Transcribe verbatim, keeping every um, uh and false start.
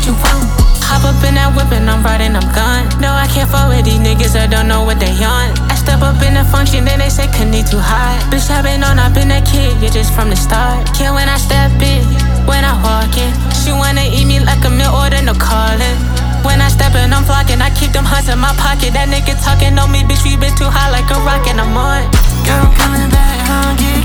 you want. Hop up in that whip and I'm riding, I'm gone. No, I can't fuck with these niggas, I don't know what they on. I step up in the function, then they say Kanye too hot. Bitch, I been on, I been that kid, yeah, just from the start. Yeah, when I step in, when I walk in, she wanna eat me like a meal order, no calling. When I step in, I'm flocking, I keep them hunts in my pocket. That nigga talking on me, bitch, we been too high like a rocket, I'm on. Girl, I'm coming back home, yeah.